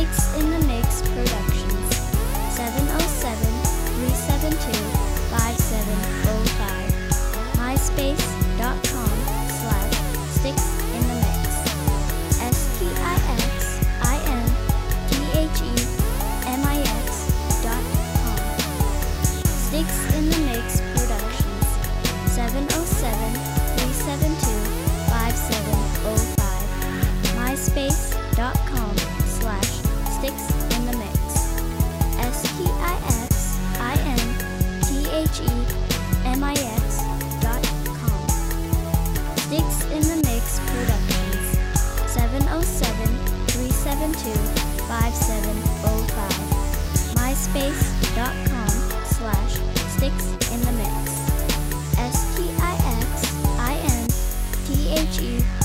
Sticks in the Mix Productions. 707-372-5705. MySpace.com/sticksinthemix. STIXINTHEMIX.com. Sticks in the Mix Productions. 707-372-5705. MySpace.com/sticksinthemix. STIXINTHEMIX.com. Sticks in the Mix Productions. 707-372-5705. MySpace.com/sticksinthemix. STIXINTHEMIX.